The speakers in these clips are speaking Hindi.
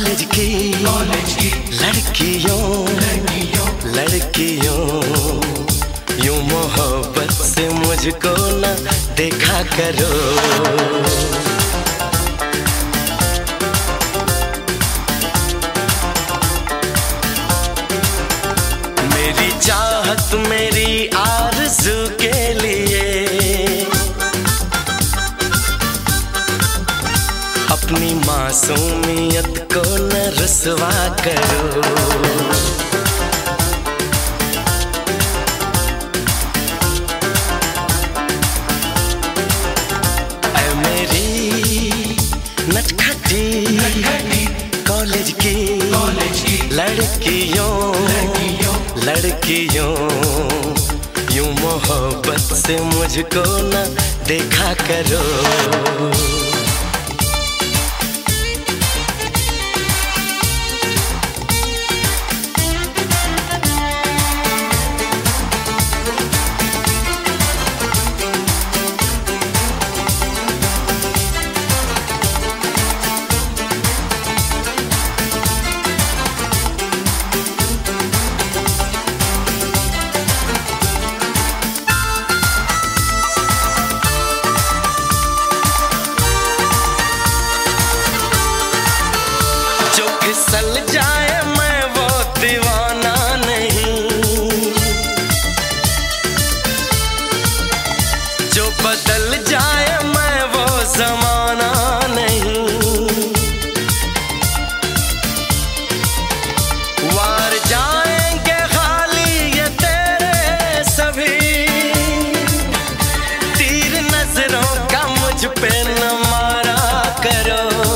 कॉलेज की लड़कियों यूं मोहब्बत से मुझको न देखा करो। मेरी चाहत मेरी आरज़ू के लिए अपनी मासूमियत को न रुसवा करो। ऐ मेरी नटखटी कॉलेज की लड़कियों यूं मोहब्बत से मुझको न देखा करो। फिसल जाए मैं वो दीवाना नहीं, जो बदल जाए मैं वो जमाना नहीं। वार जाएंगे खाली ये तेरे सभी तीर नजरों का मुझ पे न मारा करो।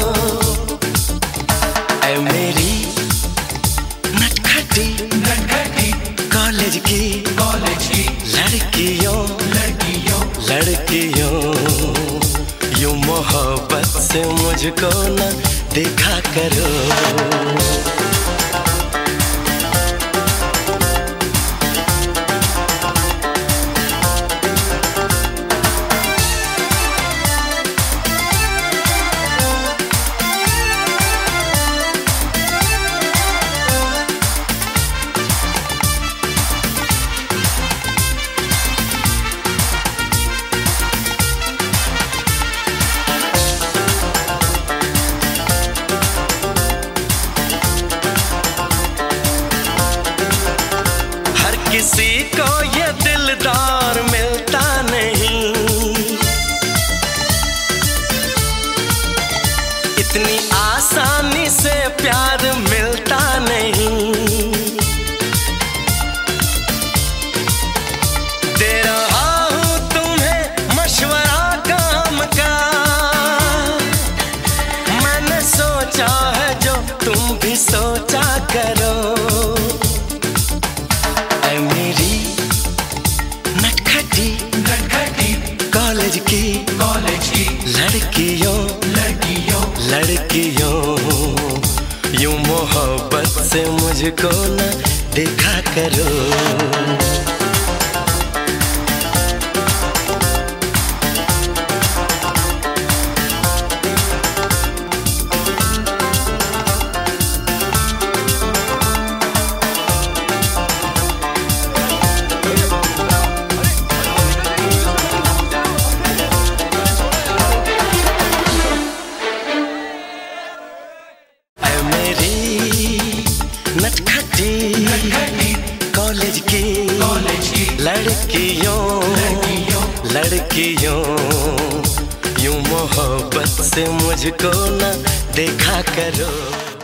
मेरी नटखटी कॉलेज की लड़कियों यूं मोहब्बत से मुझको न देखा करो। किसी को ये दिलदार मिलता नहीं, इतनी आसानी से प्यार मिलता नहीं। दे रहा हूँ तुम्हें मशवरा काम का, मैंने सोचा है जो तुम भी सोचा करो। मेरी नटखटी कॉलेज की लड़कियों यूं मोहब्बत से मुझको न देखा करो। नटखटी कॉलेज की लड़कियों यूं मोहब्बत से मुझको न देखा करो।